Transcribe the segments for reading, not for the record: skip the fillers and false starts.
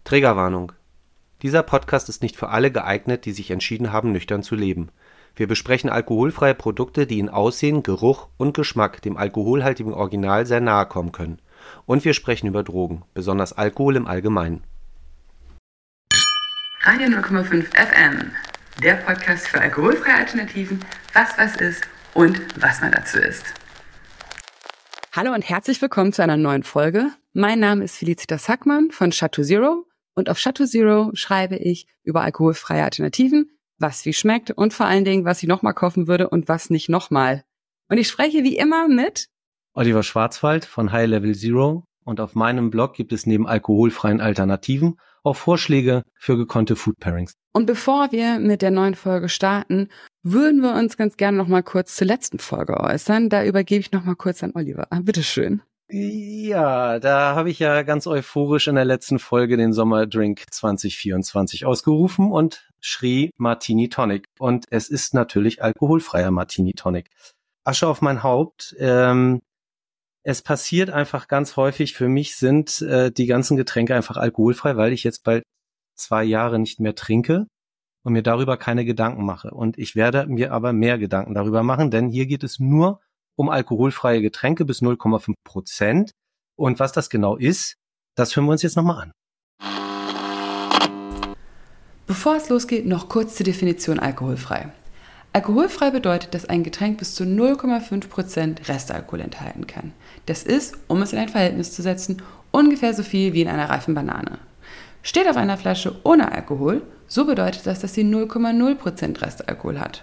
Triggerwarnung. Dieser Podcast ist nicht für alle geeignet, die sich entschieden haben, nüchtern zu leben. Wir besprechen alkoholfreie Produkte, die in Aussehen, Geruch und Geschmack dem alkoholhaltigen Original sehr nahe kommen können. Und wir sprechen über Drogen, besonders Alkohol im Allgemeinen. Radio 0,5 FM, der Podcast für alkoholfreie Alternativen, was ist und was man dazu isst. Hallo und herzlich willkommen zu einer neuen Folge. Mein Name ist Felicitas Hackmann von Chateau Zero und auf Chateau Zero schreibe ich über alkoholfreie Alternativen, was wie schmeckt und vor allen Dingen, was ich nochmal kaufen würde und was nicht nochmal. Und ich spreche wie immer mit Oliver Schwarzwald von High Level Zero und auf meinem Blog gibt es neben alkoholfreien Alternativen auch Vorschläge für gekonnte Food Pairings. Und bevor wir mit der neuen Folge starten, würden wir uns ganz gerne noch mal kurz zur letzten Folge äußern. Da übergebe ich noch mal kurz an Oliver. Bitteschön. Ja, da habe ich ja ganz euphorisch in der letzten Folge den Sommerdrink 2024 ausgerufen und schrie Martini Tonic. Und es ist natürlich alkoholfreier Martini Tonic. Asche auf mein Haupt. Es passiert einfach ganz häufig, für mich sind die ganzen Getränke einfach alkoholfrei, weil ich jetzt bald 2 Jahre nicht mehr trinke und mir darüber keine Gedanken mache. Und ich werde mir aber mehr Gedanken darüber machen, denn hier geht es nur um alkoholfreie Getränke bis 0,5%. Und was das genau ist, das hören wir uns jetzt nochmal an. Bevor es losgeht, noch kurz zur Definition alkoholfrei. Alkoholfrei bedeutet, dass ein Getränk bis zu 0,5% Restalkohol enthalten kann. Das ist, um es in ein Verhältnis zu setzen, ungefähr so viel wie in einer reifen Banane. Steht auf einer Flasche ohne Alkohol, so bedeutet das, dass sie 0,0% Restalkohol hat.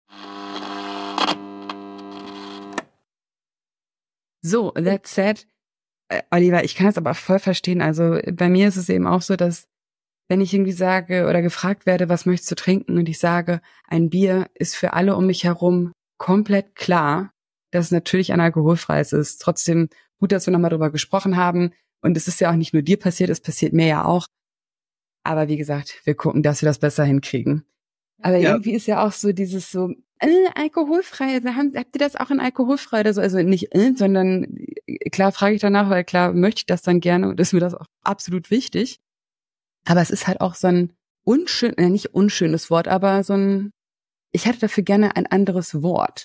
So, that said, Oliver, ich kann es aber voll verstehen. Also bei mir ist es eben auch so, dass wenn ich irgendwie sage oder gefragt werde, was möchtest du trinken? Und ich sage, ein Bier, ist für alle um mich herum komplett klar, dass es natürlich ein alkoholfreies ist. Trotzdem gut, dass wir nochmal drüber gesprochen haben. Und es ist ja auch nicht nur dir passiert, es passiert mir ja auch. Aber wie gesagt, wir gucken, dass wir das besser hinkriegen. Aber irgendwie ist ja auch so dieses so, alkoholfrei, also habt ihr das auch in alkoholfrei oder so? Also nicht, sondern klar frage ich danach, weil klar möchte ich das dann gerne und ist mir das auch absolut wichtig. Aber es ist halt auch so ein nicht unschönes Wort, aber so ein, ich hätte dafür gerne ein anderes Wort.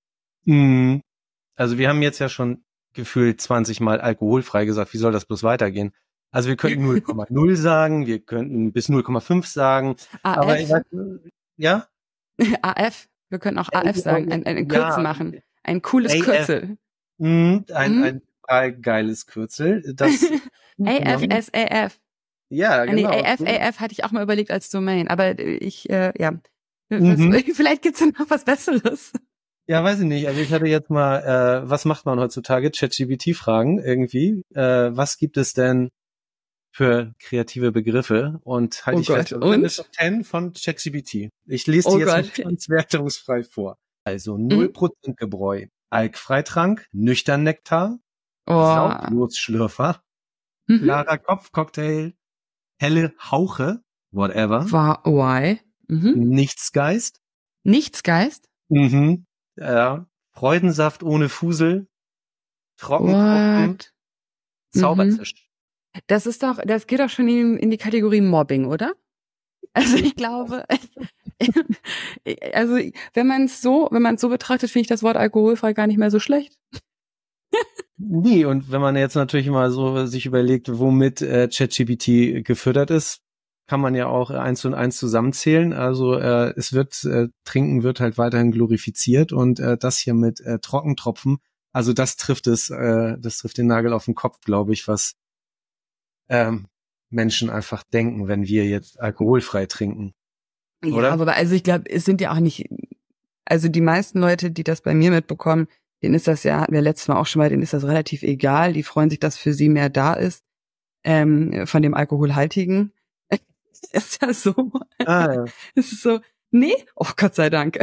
Also wir haben jetzt ja schon gefühlt 20 Mal alkoholfrei gesagt, wie soll das bloß weitergehen? Also wir könnten 0,0 sagen, wir könnten bis 0,5 sagen. AF? Aber ich weiß, ja? AF, wir können auch AF sagen, ein Kürzel machen. Ein cooles AF. Kürzel. Ein geiles Kürzel. Das AFSAF. Ja, genau. Nee, AF hatte ich auch mal überlegt als Domain, aber ich, vielleicht gibt's ja noch was Besseres. Ja, weiß ich nicht. Also ich hatte jetzt mal, was macht man heutzutage? ChatGPT fragen irgendwie. Was gibt es denn für kreative Begriffe? Und halte ich fest, und? Top 10 von ChatGPT. Ich lese die jetzt ganz wertungsfrei vor. Also 0% Gebräu, Alkfreitrank, nüchtern Nektar, Sauglosschlürfer, klarer Kopfcocktail, helle Hauche, whatever. Why? Nichtsgeist. Nichtsgeist? Ja. Freudensaft ohne Fusel. Trockentropfen. Zauberzisch. Das geht doch schon in die Kategorie Mobbing, oder? Also ich glaube, also wenn man es so betrachtet, finde ich das Wort alkoholfrei gar nicht mehr so schlecht. Nee, und wenn man jetzt natürlich mal so sich überlegt, womit ChatGPT gefüttert ist, kann man ja auch 1 und 1 zusammenzählen. Also Trinken wird halt weiterhin glorifiziert und das hier mit Trockentropfen, also das trifft den Nagel auf den Kopf, glaube ich, was Menschen einfach denken, wenn wir jetzt alkoholfrei trinken. Oder? Ja, aber also ich glaube, es sind ja auch nicht, also die meisten Leute, die das bei mir mitbekommen, denen ist das ja, hatten wir letztes Mal auch schon mal, denen ist das relativ egal. Die freuen sich, dass für sie mehr da ist, von dem Alkoholhaltigen. Ist ja so. Ja. Es ist so, nee, oh Gott sei Dank.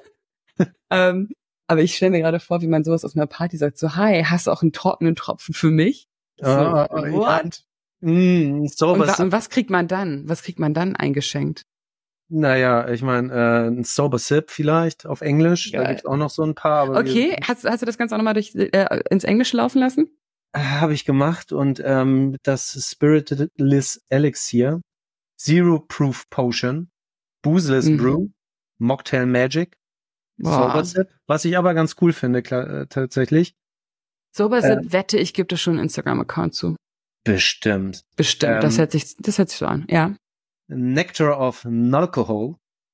Aber ich stelle mir gerade vor, wie man sowas auf einer Party sagt, so, hi, hast du auch einen trockenen Tropfen für mich? What? Und was kriegt man dann? Was kriegt man dann eingeschenkt? Naja, ich meine, ein Sober Sip vielleicht auf Englisch. Geil. Da gibt's auch noch so ein paar. Aber okay, hast du das Ganze auch nochmal ins Englische laufen lassen? habe ich gemacht und das Spiritless Elixir, Zero Proof Potion, Boozeless Brew, Mocktail Magic, Sober Boah. Sip, was ich aber ganz cool finde, tatsächlich. Sober Sip, wette ich, gibt es schon einen Instagram-Account zu. Bestimmt. Bestimmt, das hört sich so an, ja. Nectar of Nalcohol.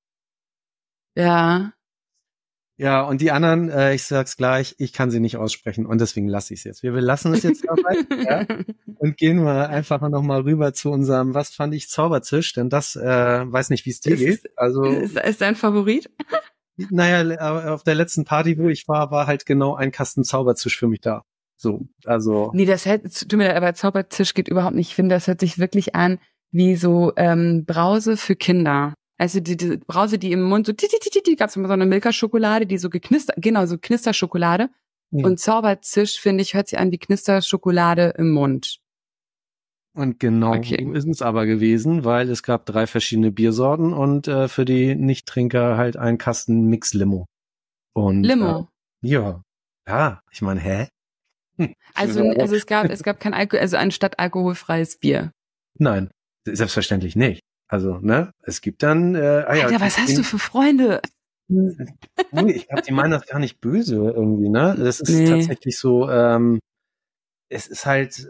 Ja. Ja, und die anderen, ich sag's gleich, ich kann sie nicht aussprechen und deswegen lasse ich es jetzt. Wir lassen es jetzt dabei, ja, und gehen mal einfach noch mal rüber zu unserem, was fand ich, Zauberzisch, denn das, weiß nicht, wie es dir geht. Also ist dein Favorit? Naja, auf der letzten Party, wo ich war halt genau ein Kasten Zauberzisch für mich da. So, also. Nee, tut mir leid, aber Zauberzisch geht überhaupt nicht. Ich finde, das hört sich wirklich an wie so Brause für Kinder. Also diese Brause, die im Mund so, gab es immer so eine Milka-Schokolade, die so geknistert, genau, so Knisterschokolade. Und Zauberzisch, finde ich, hört sich an wie Knisterschokolade im Mund. Und genau so ist es aber gewesen, weil es gab 3 verschiedene Biersorten und für die Nichttrinker halt ein Kasten Mix-Limo. Und Limo? Ja, ich meine, hä? Also es gab kein Alkohol, also anstatt alkoholfreies Bier. Nein, selbstverständlich nicht. Also, ne, es gibt dann Alter, was hast du für Freunde? Ich glaube, die meinen das gar nicht böse irgendwie, ne? Das ist tatsächlich so, es ist halt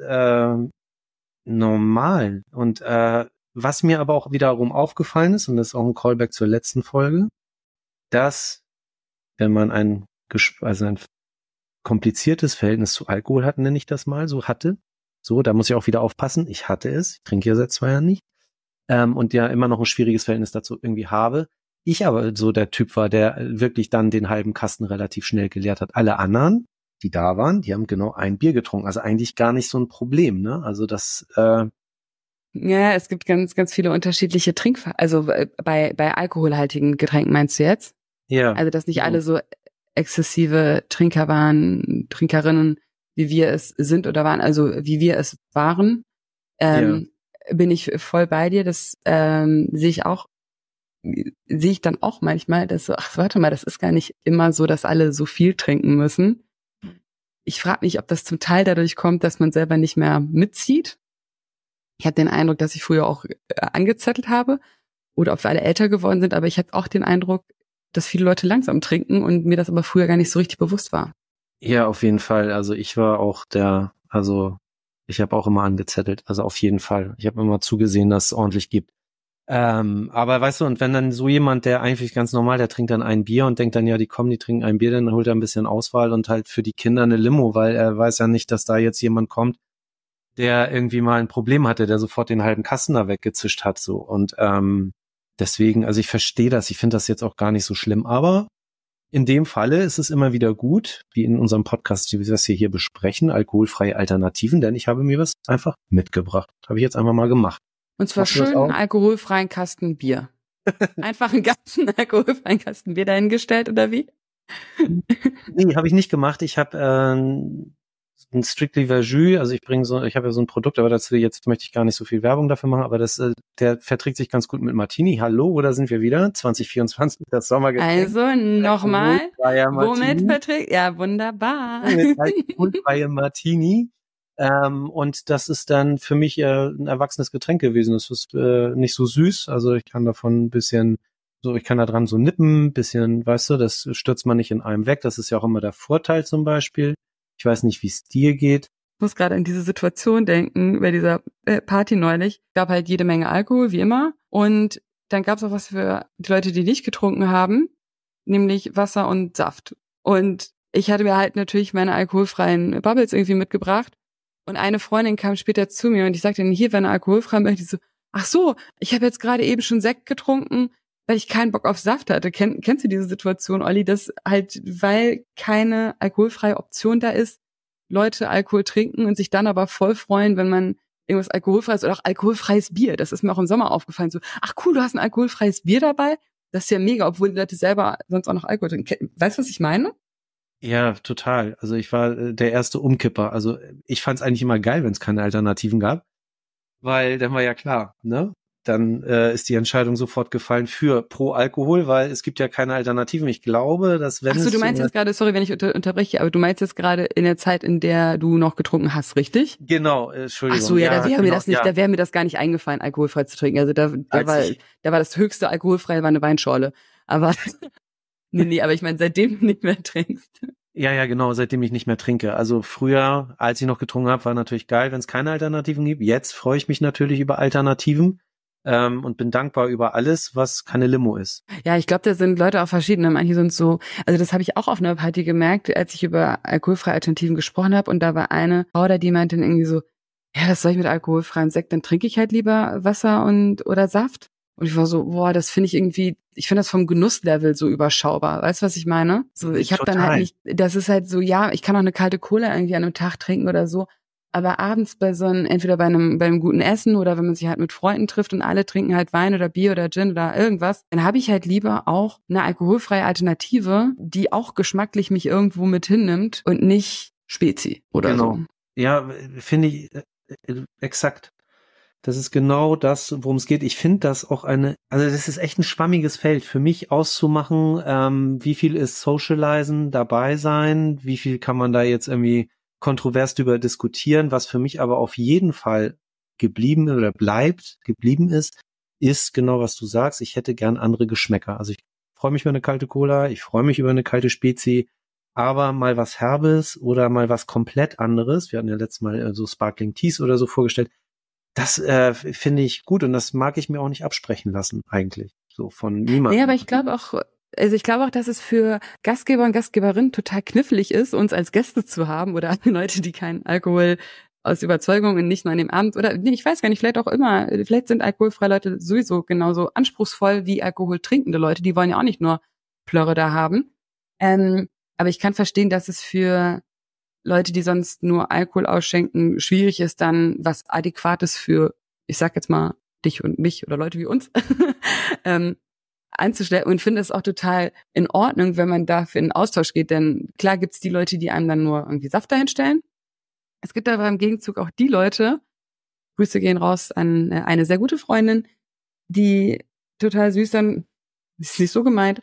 normal. Und was mir aber auch wiederum aufgefallen ist, und das ist auch ein Callback zur letzten Folge, dass wenn man ein kompliziertes Verhältnis zu Alkohol hat, nenne ich das mal, da muss ich auch wieder aufpassen, ich hatte es, ich trinke ja seit 2 Jahren nicht, und ja immer noch ein schwieriges Verhältnis dazu irgendwie habe. Ich aber so der Typ war, der wirklich dann den halben Kasten relativ schnell geleert hat. Alle anderen, die da waren, die haben genau ein Bier getrunken. Also eigentlich gar nicht so ein Problem, ne? Also das Ja, es gibt ganz, ganz viele unterschiedliche also bei alkoholhaltigen Getränken meinst du jetzt? Ja. Also dass nicht alle so exzessive Trinker waren, Trinkerinnen, wie wir es sind oder waren, also wie wir es waren, bin ich voll bei dir. Das sehe ich dann auch manchmal, dass so, ach warte mal, das ist gar nicht immer so, dass alle so viel trinken müssen. Ich frage mich, ob das zum Teil dadurch kommt, dass man selber nicht mehr mitzieht. Ich hatte den Eindruck, dass ich früher auch angezettelt habe oder ob wir alle älter geworden sind, aber ich hatte auch den Eindruck, dass viele Leute langsam trinken und mir das aber früher gar nicht so richtig bewusst war. Ja, auf jeden Fall. Also ich war auch ich habe auch immer angezettelt, also auf jeden Fall. Ich habe immer zugesehen, dass es ordentlich gibt. Aber weißt du, und wenn dann so jemand, der eigentlich ganz normal, der trinkt dann ein Bier und denkt dann, ja, die trinken ein Bier, dann holt er ein bisschen Auswahl und halt für die Kinder eine Limo, weil er weiß ja nicht, dass da jetzt jemand kommt, der irgendwie mal ein Problem hatte, der sofort den halben Kasten da weggezischt hat, so. Und deswegen, also ich verstehe das, ich finde das jetzt auch gar nicht so schlimm, aber in dem Falle ist es immer wieder gut, wie in unserem Podcast, wie wir das hier besprechen, alkoholfreie Alternativen, denn ich habe mir was einfach mitgebracht. Habe ich jetzt einfach mal gemacht. Und zwar schön einen alkoholfreien Kasten Bier. Einfach einen ganzen alkoholfreien Kasten Bier dahingestellt, oder wie? Nee, habe ich nicht gemacht. Ich habe ein Strictly Verjus, also ich habe ja so ein Produkt, aber dazu jetzt möchte ich gar nicht so viel Werbung dafür machen, aber der verträgt sich ganz gut mit Martini. Hallo, oder sind wir wieder? 2024, das Sommergetränk. Also nochmal, womit verträgt? Ja, wunderbar. Mit alkoholfreiem Martini. Und das ist dann für mich ein erwachsenes Getränk gewesen. Es ist nicht so süß, also ich kann davon ein bisschen, ich kann da dran so nippen, ein bisschen, weißt du, das stürzt man nicht in einem weg. Das ist ja auch immer der Vorteil zum Beispiel. Ich weiß nicht, wie es dir geht. Ich muss gerade an diese Situation denken, bei dieser Party neulich. Gab halt jede Menge Alkohol, wie immer. Und dann gab es auch was für die Leute, die nicht getrunken haben, nämlich Wasser und Saft. Und ich hatte mir halt natürlich meine alkoholfreien Bubbles irgendwie mitgebracht. Und eine Freundin kam später zu mir und ich sagte, hier wäre eine alkoholfreie, möchte ich so, ach so, ich habe jetzt gerade eben schon Sekt getrunken, weil ich keinen Bock auf Saft hatte. Kennst du diese Situation, Olli, dass halt, weil keine alkoholfreie Option da ist, Leute Alkohol trinken und sich dann aber voll freuen, wenn man irgendwas alkoholfreies oder auch alkoholfreies Bier, das ist mir auch im Sommer aufgefallen, so, ach cool, du hast ein alkoholfreies Bier dabei? Das ist ja mega, obwohl die Leute selber sonst auch noch Alkohol trinken. Weißt du, was ich meine? Ja, total. Also ich war der erste Umkipper. Also ich fand es eigentlich immer geil, wenn es keine Alternativen gab, weil dann war ja klar, ne? dann ist die Entscheidung sofort gefallen für pro Alkohol, weil es gibt ja keine Alternativen. Ich glaube, dass wenn Ach so, du meinst jetzt gerade, sorry, wenn ich unterbreche, aber du meinst jetzt gerade in der Zeit, in der du noch getrunken hast, richtig? Genau, Entschuldigung. Ach so, ja, da wäre mir genau, das nicht, da wäre mir das gar nicht eingefallen, alkoholfrei zu trinken. Also da war das höchste alkoholfrei, war eine Weinschorle. Aber nee, aber ich meine, seitdem du nicht mehr trinkst. Ja, genau, seitdem ich nicht mehr trinke. Also früher, als ich noch getrunken habe, war natürlich geil, wenn es keine Alternativen gibt. Jetzt freue ich mich natürlich über Alternativen und bin dankbar über alles, was keine Limo ist. Ja, ich glaube, da sind Leute auch verschiedene. Manche sind so, also das habe ich auch auf einer Party gemerkt, als ich über alkoholfreie Alternativen gesprochen habe und da war eine Frau da, die meinte dann irgendwie so, ja, was soll ich mit alkoholfreiem Sekt? Dann trinke ich halt lieber Wasser oder Saft. Und ich war so, boah, das finde ich irgendwie, ich finde das vom Genusslevel so überschaubar. Weißt du, was ich meine? So, ich habe dann halt nicht, das ist halt so, ja, ich kann auch eine kalte Cola irgendwie an einem Tag trinken oder so. Aber abends entweder bei einem guten Essen oder wenn man sich halt mit Freunden trifft und alle trinken halt Wein oder Bier oder Gin oder irgendwas, dann habe ich halt lieber auch eine alkoholfreie Alternative, die auch geschmacklich mich irgendwo mit hinnimmt und nicht Spezi oder so. Ja, finde ich exakt. Das ist genau das, worum es geht. Ich finde das auch also das ist echt ein schwammiges Feld für mich auszumachen, wie viel ist Socializen, dabei sein, wie viel kann man da jetzt irgendwie kontrovers drüber diskutieren, was für mich aber auf jeden Fall geblieben ist genau, was du sagst. Ich hätte gern andere Geschmäcker. Also ich freue mich über eine kalte Cola, ich freue mich über eine kalte Spezi, aber mal was Herbes oder mal was komplett anderes. Wir hatten ja letztes Mal so Sparkling Teas oder so vorgestellt. Das finde ich gut und das mag ich mir auch nicht absprechen lassen, eigentlich. So von niemandem. Ja, aber ich glaube auch, dass es für Gastgeber und Gastgeberinnen total knifflig ist, uns als Gäste zu haben oder Leute, die keinen Alkohol aus Überzeugung und nicht nur an dem Abend oder nee, ich weiß gar nicht, vielleicht sind alkoholfreie Leute sowieso genauso anspruchsvoll wie alkoholtrinkende Leute, die wollen ja auch nicht nur Plörre da haben. Aber ich kann verstehen, dass es für Leute, die sonst nur Alkohol ausschenken, schwierig ist, dann was Adäquates für, ich sag jetzt mal, dich und mich oder Leute wie uns einzustellen und finde es auch total in Ordnung, wenn man dafür in den Austausch geht, denn klar gibt's die Leute, die einem dann nur irgendwie Saft dahinstellen. Es gibt aber im Gegenzug auch die Leute, Grüße gehen raus an eine sehr gute Freundin, die total süß dann, ist nicht so gemeint,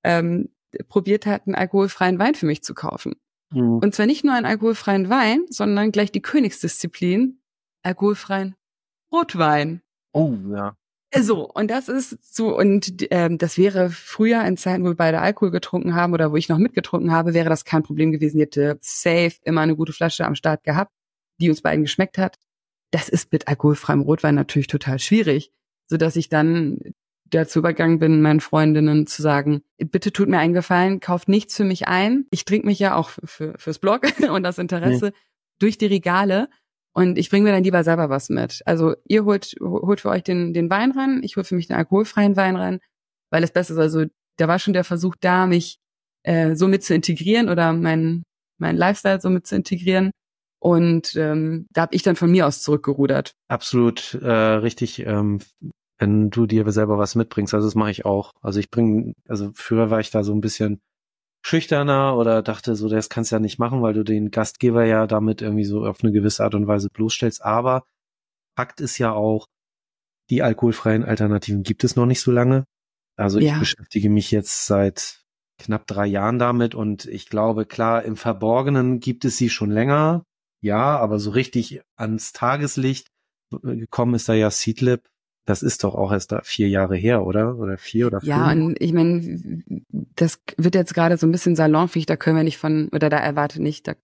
probiert hat, einen alkoholfreien Wein für mich zu kaufen. Mhm. Und zwar nicht nur einen alkoholfreien Wein, sondern gleich die Königsdisziplin, alkoholfreien Rotwein. Oh, ja. So, und das ist so, und das wäre früher in Zeiten, wo wir beide Alkohol getrunken haben oder wo ich noch mitgetrunken habe, wäre das kein Problem gewesen. Ich hätte safe immer eine gute Flasche am Start gehabt, die uns beiden geschmeckt hat. Das ist mit alkoholfreiem Rotwein natürlich total schwierig, sodass ich dann dazu übergegangen bin, meinen Freundinnen zu sagen, bitte tut mir einen Gefallen, kauft nichts für mich ein. Ich trinke mich ja auch fürs Blog und das Interesse durch die Regale und ich bringe mir dann lieber selber was mit. Also ihr holt für euch den Wein ran, ich hole für mich den alkoholfreien Wein ran, weil das Beste ist, also da war schon der Versuch da, mich so mit zu integrieren oder mein Lifestyle so mit zu integrieren. Und da habe ich dann von mir aus zurückgerudert. Absolut richtig, wenn du dir selber was mitbringst. Also das mache ich auch. Also früher war ich da so ein bisschen schüchterner oder dachte so, das kannst du ja nicht machen, weil du den Gastgeber ja damit irgendwie so auf eine gewisse Art und Weise bloßstellst. Aber Fakt ist ja auch, die alkoholfreien Alternativen gibt es noch nicht so lange. Also ich beschäftige mich jetzt seit knapp 3 Jahren damit und ich glaube, klar, im Verborgenen gibt es sie schon länger. Ja, aber so richtig ans Tageslicht gekommen ist da ja Seedlip. Das ist doch auch erst da 4 Jahre her, oder? Oder 4 oder 5? Ja, und ich meine, das wird jetzt gerade so ein bisschen salonfähig, ich erwarte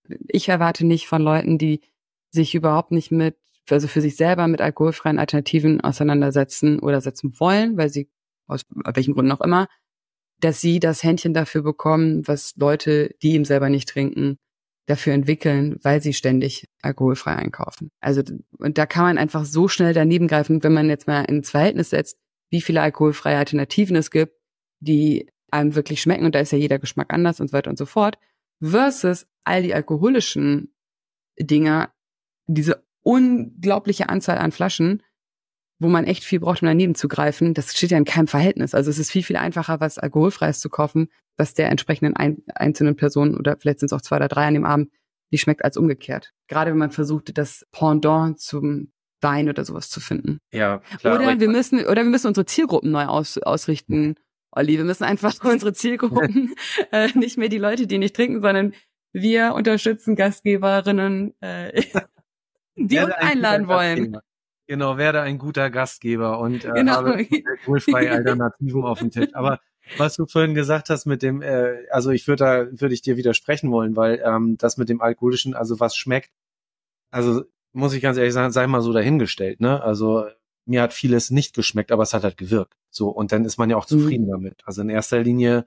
nicht von Leuten, die sich überhaupt nicht für sich selber mit alkoholfreien Alternativen auseinandersetzen oder setzen wollen, weil sie, aus welchen Gründen auch immer, dass sie das Händchen dafür bekommen, was Leute, die ihm selber nicht trinken, dafür entwickeln, weil sie ständig alkoholfrei einkaufen. Also, und da kann man einfach so schnell daneben greifen, wenn man jetzt mal ins Verhältnis setzt, wie viele alkoholfreie Alternativen es gibt, die einem wirklich schmecken, und da ist ja jeder Geschmack anders und so weiter und so fort, versus all die alkoholischen Dinger, diese unglaubliche Anzahl an Flaschen, wo man echt viel braucht, um daneben zu greifen, das steht ja in keinem Verhältnis. Also es ist viel, viel einfacher, was Alkoholfreies zu kaufen, was der entsprechenden einzelnen Person oder vielleicht sind es auch 2 oder 3 an dem Abend, die schmeckt als umgekehrt. Gerade wenn man versucht, das Pendant zum Wein oder sowas zu finden. Ja, klar. Oder wir müssen unsere Zielgruppen neu ausrichten, Olli. Wir müssen einfach unsere Zielgruppen, nicht mehr die Leute, die nicht trinken, sondern wir unterstützen Gastgeberinnen, die uns einladen wollen. Genau, werde ein guter Gastgeber und Genau. habe alkoholfreie Alternativen auf dem Tisch. Aber was du vorhin gesagt hast mit dem, also würde ich dir widersprechen wollen, weil das mit dem Alkoholischen, also was schmeckt, also muss ich ganz ehrlich sagen, sei mal so dahingestellt, ne? Also mir hat vieles nicht geschmeckt, aber es hat halt gewirkt. So, und dann ist man ja auch zufrieden damit. Also in erster Linie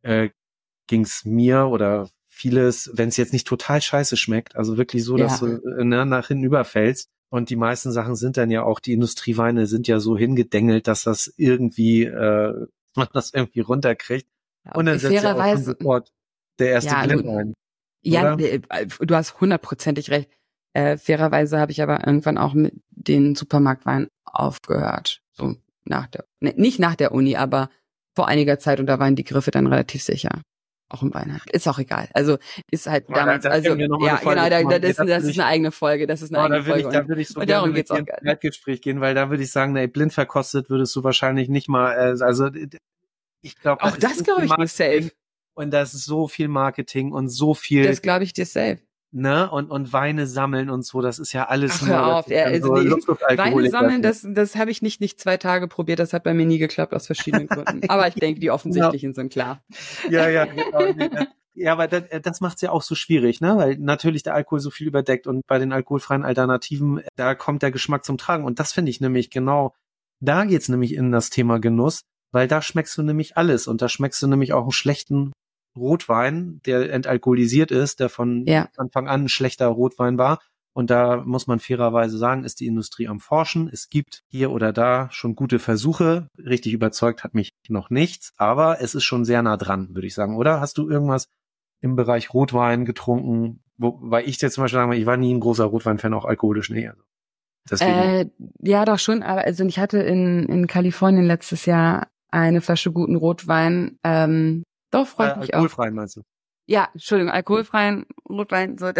ging's mir oder vieles, wenn es jetzt nicht total scheiße schmeckt, also wirklich so, dass du nach hinten überfällst. Und die meisten Sachen sind dann ja auch, die Industrieweine sind ja so hingedengelt, dass das irgendwie, man das irgendwie runterkriegt. Ja, und dann setzt ja auch schon sofort der erste Blend ein. Ja, du hast 100%ig recht. Fairerweise habe ich aber irgendwann auch mit den Supermarktwein aufgehört. So nicht nach der Uni, aber vor einiger Zeit, und da waren die Griffe dann relativ sicher. Auch im Weinhandel. Ist auch egal. Also ist halt damals, also ja, genau, das ist eine eigene Folge. Das ist eine eigene Folge. Da würde ich so und gerne darum mit geht's dir auch ins gerne. Zeitgespräch gehen, weil da würde ich sagen, blind verkostet würdest du wahrscheinlich nicht mal, also ich glaube, auch das glaube ich dir safe. Und da ist so viel Marketing und so viel. Das glaube ich dir safe. Ne, und Weine sammeln und so, das ist ja alles Ach, hör auf, Weine sammeln, das habe ich nicht 2 Tage probiert, das hat bei mir nie geklappt, aus verschiedenen Gründen. Aber ich denke, die offensichtlichen sind klar. Ja, genau. Ja, aber das macht's ja auch so schwierig, ne, weil natürlich der Alkohol so viel überdeckt und bei den alkoholfreien Alternativen, da kommt der Geschmack zum Tragen und das finde ich nämlich genau, da geht's nämlich in das Thema Genuss, weil da schmeckst du nämlich alles und da schmeckst du nämlich auch einen schlechten Rotwein, der entalkoholisiert ist, der von Anfang an ein schlechter Rotwein war. Und da muss man fairerweise sagen, ist die Industrie am Forschen. Es gibt hier oder da schon gute Versuche. Richtig überzeugt hat mich noch nichts, aber es ist schon sehr nah dran, würde ich sagen. Oder hast du irgendwas im Bereich Rotwein getrunken? Weil ich jetzt zum Beispiel sagen, ich war nie ein großer Rotwein-Fan, auch alkoholisch, nee. Also deswegen. Ja, doch schon. Aber also ich hatte in Kalifornien letztes Jahr eine Flasche guten Rotwein. Doch, freut mich auch. Alkoholfreien meinst du? Ja, Entschuldigung, alkoholfreien Rotwein. So.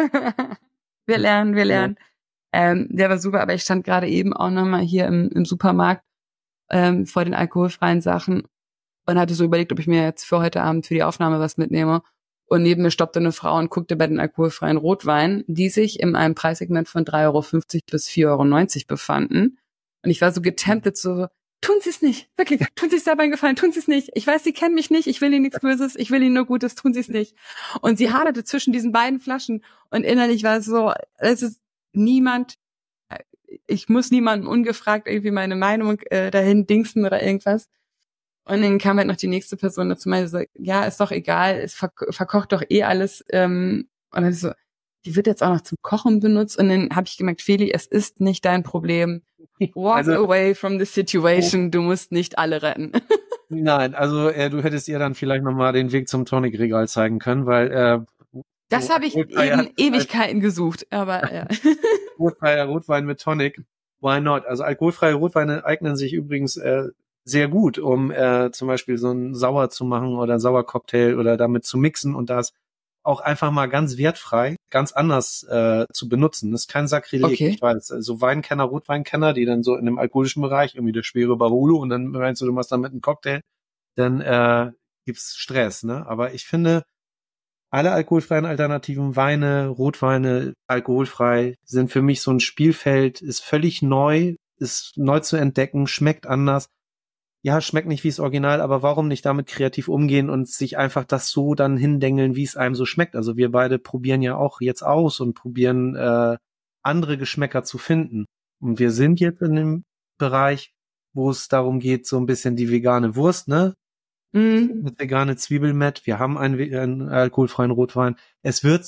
Wir lernen. Der war super, aber ich stand gerade eben auch nochmal hier im Supermarkt vor den alkoholfreien Sachen und hatte so überlegt, ob ich mir jetzt für heute Abend für die Aufnahme was mitnehme. Und neben mir stoppte eine Frau und guckte bei den alkoholfreien Rotweinen, die sich in einem Preissegment von 3,50 € bis 4,90 € befanden. Und ich war so getemptet, so, tun Sie es nicht, wirklich, tun Sie es dabei einen Gefallen, tun Sie es nicht. Ich weiß, Sie kennen mich nicht, ich will Ihnen nichts Böses, ich will Ihnen nur Gutes, tun Sie es nicht. Und sie haderte zwischen diesen beiden Flaschen und innerlich war es so, es ist niemand, ich muss niemandem ungefragt irgendwie meine Meinung dahin dingsen oder irgendwas. Und dann kam halt noch die nächste Person dazu, meinte so, ja, ist doch egal, es verkocht doch eh alles. Und dann so, die wird jetzt auch noch zum Kochen benutzt. Und dann habe ich gemerkt, Feli, es ist nicht dein Problem. Walk away from the situation. Du musst nicht alle retten. Nein, also du hättest ihr dann vielleicht nochmal den Weg zum Tonic-Regal zeigen können, weil das habe ich eben Ewigkeiten gesucht, aber ja. Alkoholfreier Rotwein mit Tonic, why not? Also alkoholfreie Rotweine eignen sich übrigens sehr gut, um zum Beispiel so einen Sauer zu machen oder einen Sauercocktail oder damit zu mixen und das auch einfach mal ganz wertfrei, ganz anders zu benutzen. Das ist kein Sakrileg, Okay. Ich weiß. Also Weinkenner, Rotweinkenner, die dann so in dem alkoholischen Bereich, irgendwie der schwere Barolo und dann meinst du machst damit einen Cocktail, dann gibt's Stress, ne? Aber ich finde, alle alkoholfreien Alternativen, Weine, Rotweine, alkoholfrei, sind für mich so ein Spielfeld, ist völlig neu, ist neu zu entdecken, schmeckt anders. Ja, schmeckt nicht wie das Original, aber warum nicht damit kreativ umgehen und sich einfach das so dann hindengeln, wie es einem so schmeckt? Also wir beide probieren ja auch jetzt aus und probieren andere Geschmäcker zu finden. Und wir sind jetzt in dem Bereich, wo es darum geht, so ein bisschen die vegane Wurst, ne? Mit vegane Zwiebelmett. Wir haben einen alkoholfreien Rotwein. Es wird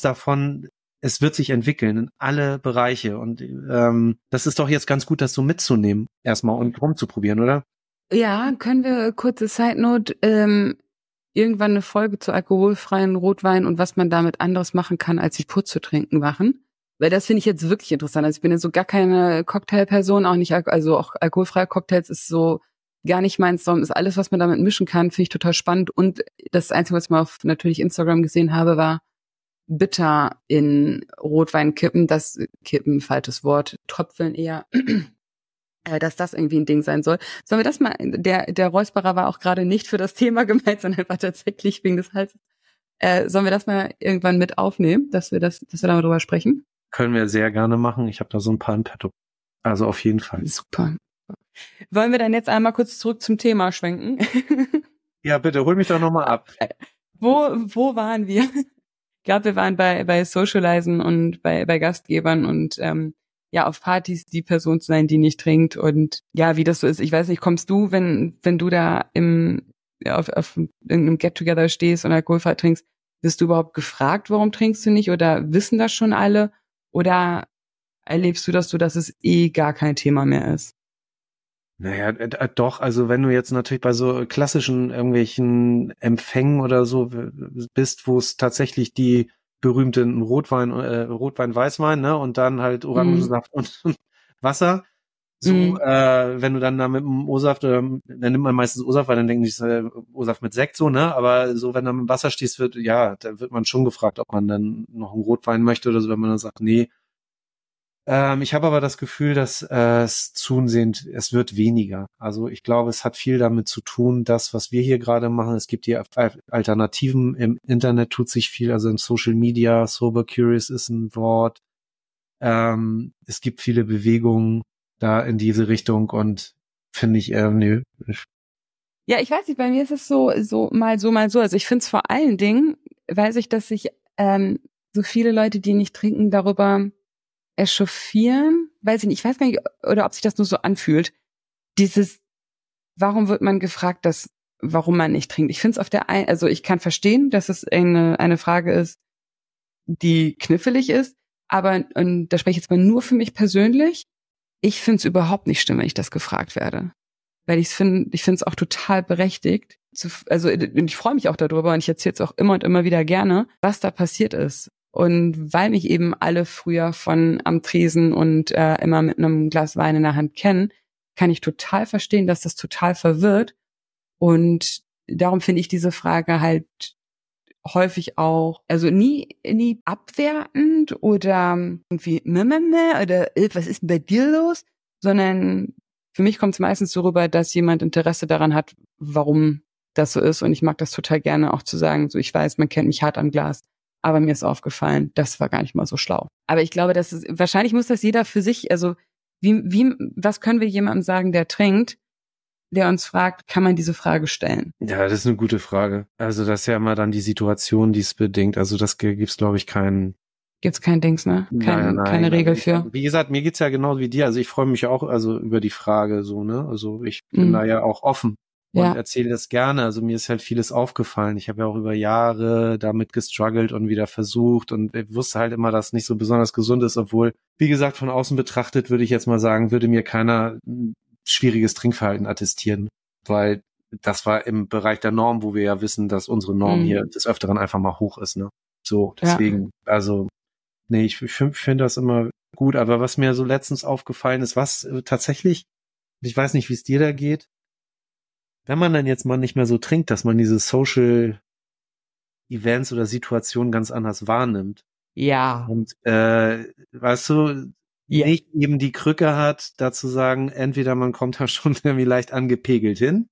sich entwickeln in alle Bereiche. Und das ist doch jetzt ganz gut, das so mitzunehmen erstmal und rumzuprobieren, oder? Ja, können wir, kurze Side Note, irgendwann eine Folge zu alkoholfreien Rotwein und was man damit anderes machen kann, als sie pur zu trinken machen? Weil das finde ich jetzt wirklich interessant. Also ich bin jetzt so gar keine Cocktailperson, auch nicht, also auch alkoholfreie Cocktails ist so gar nicht meins, sondern ist alles, was man damit mischen kann, finde ich total spannend. Und das Einzige, was ich mal auf natürlich Instagram gesehen habe, war bitter in Rotwein kippen, das kippen, falsches Wort, tröpfeln eher, dass das irgendwie ein Ding sein soll. Sollen wir das mal, der Räusperer war auch gerade nicht für das Thema gemeint, sondern war tatsächlich wegen des Halses. Sollen wir das mal irgendwann mit aufnehmen, dass wir da mal drüber sprechen? Können wir sehr gerne machen. Ich habe da so ein paar in petto. Also auf jeden Fall. Super. Wollen wir dann jetzt einmal kurz zurück zum Thema schwenken? Ja, bitte, hol mich doch nochmal ab. Wo waren wir? Ich glaube, wir waren bei Socializen und bei Gastgebern und ja, auf Partys die Person zu sein, die nicht trinkt und ja, wie das so ist. Ich weiß nicht, kommst du, wenn du da auf irgendeinem Get-Together stehst und alkoholfrei trinkst, bist du überhaupt gefragt, warum trinkst du nicht oder wissen das schon alle oder erlebst du das so, dass es gar kein Thema mehr ist? Naja, doch, also wenn du jetzt natürlich bei so klassischen irgendwelchen Empfängen oder so bist, wo es tatsächlich die berühmten Rotwein, Weißwein, ne, und dann halt Orangensaft und Wasser, so, wenn du dann da mit dem O-Saft, dann nimmt man meistens O-Saft, weil dann denken die, O-Saft mit Sekt so, ne, aber so, wenn du mit dem Wasser stehst, da wird man schon gefragt, ob man dann noch einen Rotwein möchte oder so, wenn man dann sagt, nee. Ich habe aber das Gefühl, dass es wird weniger. Also ich glaube, es hat viel damit zu tun, das, was wir hier gerade machen. Es gibt hier Alternativen. Im Internet tut sich viel, also in Social Media. Sober Curious ist ein Wort. Es gibt viele Bewegungen da in diese Richtung und finde ich, nö. Ja, ich weiß nicht, bei mir ist es so mal so, mal so. Also ich finde es vor allen Dingen, weiß ich, dass sich so viele Leute, die nicht trinken, darüber echauffieren, weiß ich nicht, ich weiß gar nicht, oder ob sich das nur so anfühlt. Warum wird man gefragt, warum man nicht trinkt? Ich finde es also ich kann verstehen, dass es eine Frage ist, die knifflig ist, aber, und da spreche ich jetzt mal nur für mich persönlich, ich finde es überhaupt nicht schlimm, wenn ich das gefragt werde. Weil ich finde es auch total berechtigt. Also ich freue mich auch darüber und ich erzähle es auch immer und immer wieder gerne, was da passiert ist. Und weil mich eben alle früher von am Tresen und immer mit einem Glas Wein in der Hand kennen, kann ich total verstehen, dass das total verwirrt. Und darum finde ich diese Frage halt häufig auch, also nie abwertend oder irgendwie oder was ist denn bei dir los? Sondern für mich kommt es meistens so rüber, dass jemand Interesse daran hat, warum das so ist. Und ich mag das total gerne auch zu sagen, so ich weiß, man kennt mich hart am Glas. Aber mir ist aufgefallen, das war gar nicht mal so schlau. Aber ich glaube, wahrscheinlich muss das jeder für sich, also was können wir jemandem sagen, der trinkt, der uns fragt, kann man diese Frage stellen? Ja, das ist eine gute Frage. Also das ist ja immer dann die Situation, die es bedingt. Also das gibt's, glaube ich, Gibt's kein Dings, ne? Keine Regel für. Wie gesagt, mir geht's ja genau wie dir. Also ich freue mich auch über die Frage so, ne? Also ich bin da ja auch offen. Und erzähle das gerne. Also mir ist halt vieles aufgefallen. Ich habe ja auch über Jahre damit gestruggelt und wieder versucht und ich wusste halt immer, dass es nicht so besonders gesund ist, obwohl, wie gesagt, von außen betrachtet würde ich jetzt mal sagen, würde mir keiner ein schwieriges Trinkverhalten attestieren, weil das war im Bereich der Norm, wo wir ja wissen, dass unsere Norm hier des Öfteren einfach mal hoch ist, ne? So, deswegen, also, nee, ich finde das immer gut, aber was mir so letztens aufgefallen ist, was tatsächlich, ich weiß nicht, wie es dir da geht, wenn man dann jetzt mal nicht mehr so trinkt, dass man diese Social Events oder Situationen ganz anders wahrnimmt. Ja. Und weißt du, nicht eben die Krücke hat, da zu sagen, entweder man kommt da schon irgendwie leicht angepegelt hin,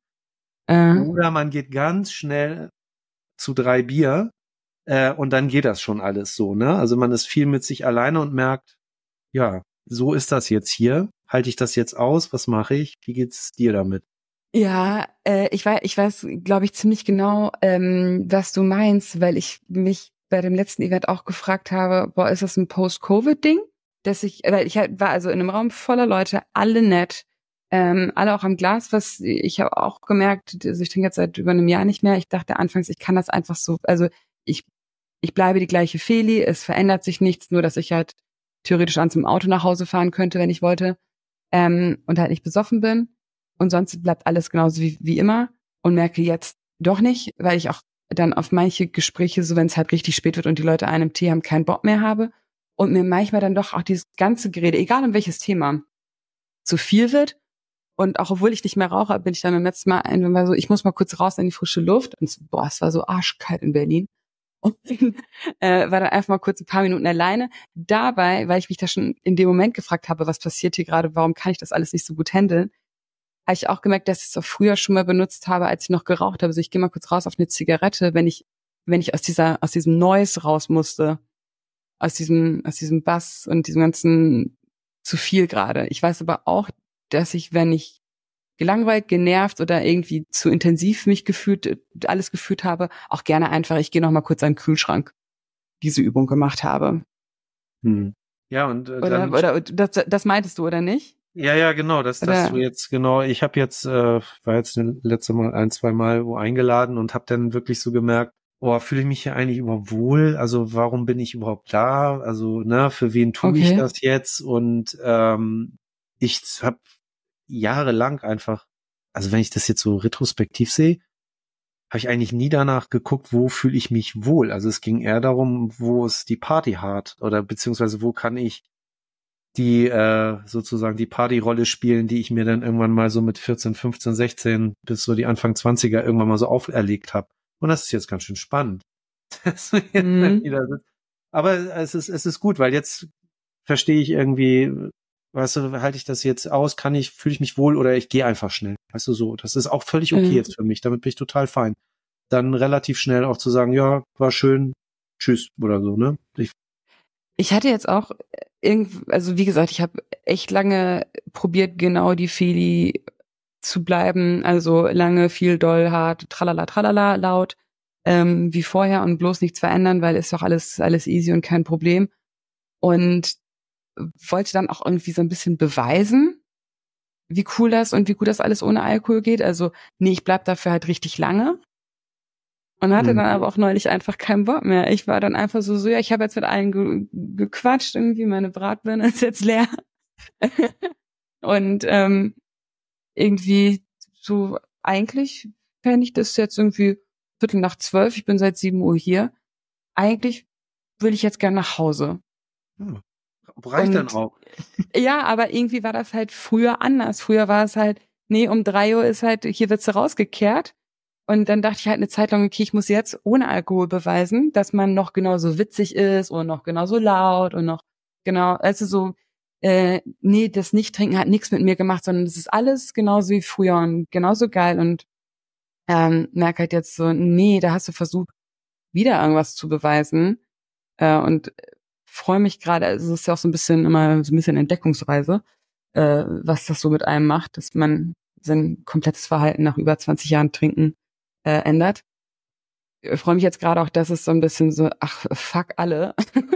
oder man geht ganz schnell zu 3 Bier und dann geht das schon alles so, ne? Also man ist viel mit sich alleine und merkt, ja, so ist das jetzt hier. Halte ich das jetzt aus? Was mache ich? Wie geht's dir damit? Ja, ich weiß, glaube ich, ziemlich genau, was du meinst, weil ich mich bei dem letzten Event auch gefragt habe, boah, ist das ein Post-Covid-Ding? Weil ich halt war also in einem Raum voller Leute, alle nett, alle auch am Glas, was ich habe auch gemerkt, also ich trinke jetzt seit über einem Jahr nicht mehr. Ich dachte anfangs, ich kann das einfach so, also ich bleibe die gleiche Feli, es verändert sich nichts, nur dass ich halt theoretisch an zum Auto nach Hause fahren könnte, wenn ich wollte, und halt nicht besoffen bin. Und sonst bleibt alles genauso wie immer und merke jetzt doch nicht, weil ich auch dann auf manche Gespräche, so wenn es halt richtig spät wird und die Leute einen Tee haben, keinen Bock mehr habe und mir manchmal dann doch auch dieses ganze Gerede, egal um welches Thema, zu viel wird. Und auch obwohl ich nicht mehr rauche, bin ich dann beim letzten Mal so, ich muss mal kurz raus in die frische Luft. Und es war so arschkalt in Berlin. und war dann einfach mal kurz ein paar Minuten alleine. Dabei, weil ich mich da schon in dem Moment gefragt habe, was passiert hier gerade, warum kann ich das alles nicht so gut handeln, habe ich auch gemerkt, dass ich es auch früher schon mal benutzt habe, als ich noch geraucht habe. Also ich gehe mal kurz raus auf eine Zigarette, wenn ich aus diesem Noise raus musste, aus diesem Bass und diesem ganzen zu viel gerade. Ich weiß aber auch, dass ich, wenn ich gelangweilt, genervt oder irgendwie zu intensiv mich alles gefühlt habe, auch gerne einfach, ich gehe noch mal kurz an den Kühlschrank, diese Übung gemacht habe. Ja, und Oder das meintest du, oder nicht? Ja, genau, dass du jetzt, genau, ich habe jetzt, war jetzt letzte Mal 1, 2 Mal wo eingeladen und habe dann wirklich so gemerkt, oh, fühle ich mich hier eigentlich überhaupt wohl? Also warum bin ich überhaupt da? Also, ne, für wen tue ich das jetzt? Und ich habe jahrelang einfach, also wenn ich das jetzt so retrospektiv sehe, habe ich eigentlich nie danach geguckt, wo fühle ich mich wohl. Also es ging eher darum, wo ist die Party hart oder beziehungsweise wo kann ich die sozusagen die Partyrolle spielen, die ich mir dann irgendwann mal so mit 14, 15, 16 bis so die Anfang 20er irgendwann mal so auferlegt habe. Und das ist jetzt ganz schön spannend. Aber es ist gut, weil jetzt verstehe ich irgendwie, weißt du, halte ich das jetzt aus, fühle ich mich wohl oder ich gehe einfach schnell. Weißt du, so. Das ist auch völlig okay jetzt für mich. Damit bin ich total fein. Dann relativ schnell auch zu sagen, ja, war schön, tschüss oder so, ne? Ich hatte jetzt auch also wie gesagt, ich habe echt lange probiert, genau die Feli zu bleiben, also lange, viel, doll, hart, tralala, laut, wie vorher und bloß nichts verändern, weil ist doch alles easy und kein Problem. Und wollte dann auch irgendwie so ein bisschen beweisen, wie cool das und wie gut das alles ohne Alkohol geht. Also, nee, ich bleib dafür halt richtig lange. Und hatte dann aber auch neulich einfach keinen Bock mehr. Ich war dann einfach so, ja, ich habe jetzt mit allen gequatscht irgendwie, meine Bratbirne ist jetzt leer. Und irgendwie so, eigentlich fände ich das jetzt irgendwie 11:45, ich bin seit 7 Uhr hier. Eigentlich will ich jetzt gern nach Hause. Reicht dann auch. Ja, aber irgendwie war das halt früher anders. Früher war es halt, nee, um 3 Uhr ist halt, hier wird's rausgekehrt. Und dann dachte ich halt eine Zeit lang, okay, ich muss jetzt ohne Alkohol beweisen, dass man noch genauso witzig ist und noch genauso laut und noch genau, also so, nee, das Nicht-Trinken hat nichts mit mir gemacht, sondern es ist alles genauso wie früher und genauso geil und merke halt jetzt so, nee, da hast du versucht, wieder irgendwas zu beweisen und freue mich gerade, also es ist ja auch so ein bisschen immer so ein bisschen Entdeckungsreise, was das so mit einem macht, dass man sein komplettes Verhalten nach über 20 Jahren Trinken ändert. Ich freue mich jetzt gerade auch, dass es so ein bisschen so, ach, fuck alle.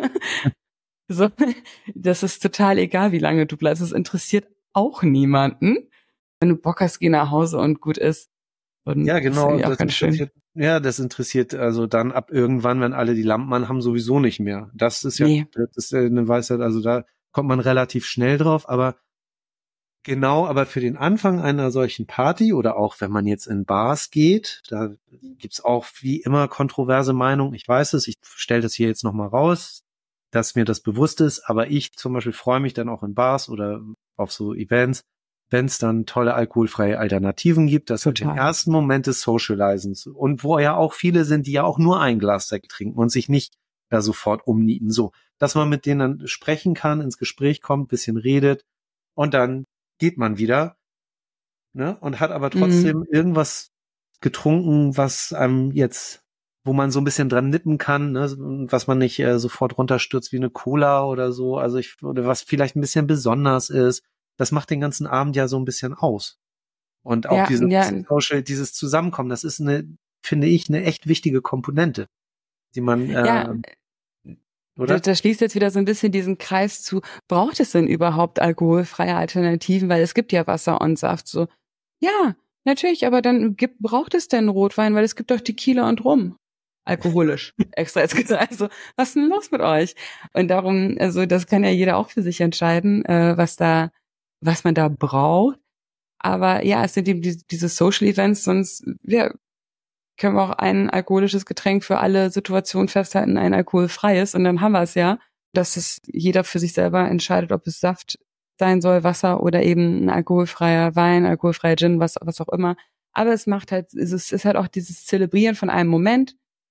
So, das ist total egal, wie lange du bleibst. Es interessiert auch niemanden. Wenn du Bock hast, geh nach Hause und gut ist. Und ja, genau. Das ist auch ganz schön. Ja, das interessiert also dann ab irgendwann, wenn alle die Lampen anhaben, sowieso nicht mehr. Das ist ja, das ist eine Weisheit, also da kommt man relativ schnell drauf, aber genau, aber für den Anfang einer solchen Party oder auch wenn man jetzt in Bars geht, da gibt's auch wie immer kontroverse Meinungen. Ich weiß es, ich stelle das hier jetzt nochmal raus, dass mir das bewusst ist, aber ich zum Beispiel freue mich dann auch in Bars oder auf so Events, wenn es dann tolle alkoholfreie Alternativen gibt, dass mit dem ersten Moment des Socializens und wo ja auch viele sind, die ja auch nur ein Glas Sekt trinken und sich nicht da sofort umnieten, so, dass man mit denen dann sprechen kann, ins Gespräch kommt, bisschen redet und dann geht man wieder, ne, und hat aber trotzdem irgendwas getrunken, was einem jetzt, wo man so ein bisschen dran nippen kann, ne, was man nicht sofort runterstürzt wie eine Cola oder so, also oder was vielleicht ein bisschen besonders ist. Das macht den ganzen Abend ja so ein bisschen aus. Und auch dieses Zusammenkommen, das ist finde ich, eine echt wichtige Komponente, die man oder? Da schließt jetzt wieder so ein bisschen diesen Kreis zu, braucht es denn überhaupt alkoholfreie Alternativen? Weil es gibt ja Wasser und Saft. So, ja, natürlich, aber dann braucht es denn Rotwein? Weil es gibt doch Tequila und Rum. Alkoholisch. Extra jetzt gesagt. Also, was ist denn los mit euch? Und darum, also das kann ja jeder auch für sich entscheiden, was man da braucht. Aber ja, es sind eben diese Social Events, sonst können wir auch ein alkoholisches Getränk für alle Situationen festhalten, ein alkoholfreies, und dann haben wir es ja, dass es jeder für sich selber entscheidet, ob es Saft sein soll, Wasser oder eben ein alkoholfreier Wein, alkoholfreier Gin, was auch immer. Aber es ist halt auch dieses Zelebrieren von einem Moment,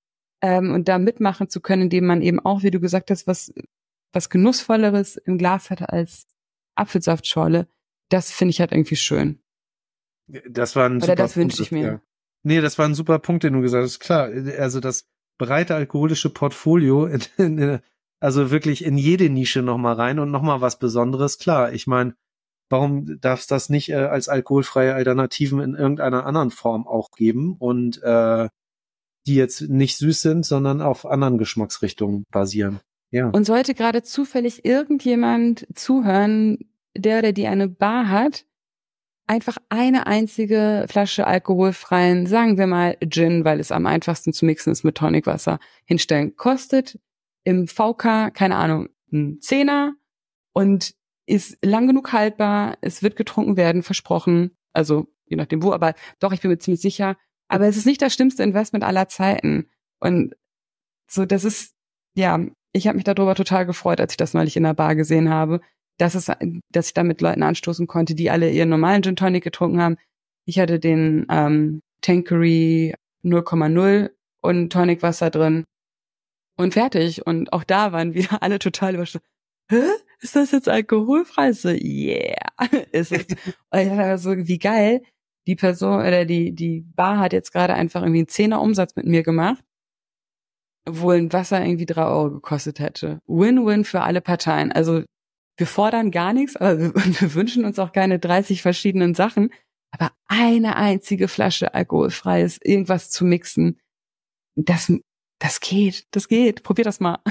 und da mitmachen zu können, indem man eben auch, wie du gesagt hast, was Genussvolleres im Glas hatte als Apfelsaftschorle, das finde ich halt irgendwie schön. Das war ein Oder super das Punkt. wünsche ich mir. Ja. Nee, das war ein super Punkt, den du gesagt hast. Klar, also das breite alkoholische Portfolio, also wirklich in jede Nische nochmal rein und nochmal was Besonderes. Klar, ich meine, warum darf es das nicht als alkoholfreie Alternativen in irgendeiner anderen Form auch geben und die jetzt nicht süß sind, sondern auf anderen Geschmacksrichtungen basieren. Ja. Und sollte gerade zufällig irgendjemand zuhören, der oder die eine Bar hat, einfach eine einzige Flasche alkoholfreien, sagen wir mal Gin, weil es am einfachsten zu mixen ist mit Tonicwasser, hinstellen. Kostet im VK, keine Ahnung, ein Zehner und ist lang genug haltbar. Es wird getrunken werden, versprochen. Also je nachdem wo, aber doch, ich bin mir ziemlich sicher. Aber es ist nicht das schlimmste Investment aller Zeiten. Und so, das ist, ja, ich habe mich darüber total gefreut, als ich das neulich in der Bar gesehen habe, dass ich da mit Leuten anstoßen konnte, die alle ihren normalen Gin Tonic getrunken haben. Ich hatte den Tanqueray 0,0 und Tonicwasser drin und fertig. Und auch da waren wieder alle total überrascht. Hä? Ist das jetzt alkoholfrei? So, yeah, ist es. Und ich dachte so, wie geil. Die Person oder die Bar hat jetzt gerade einfach irgendwie einen 10er Umsatz mit mir gemacht, obwohl ein Wasser irgendwie 3 Euro gekostet hätte. Win-win für alle Parteien. Also wir fordern gar nichts, aber wir wünschen uns auch keine 30 verschiedenen Sachen. Aber eine einzige Flasche alkoholfreies, irgendwas zu mixen, das geht. Probier das mal.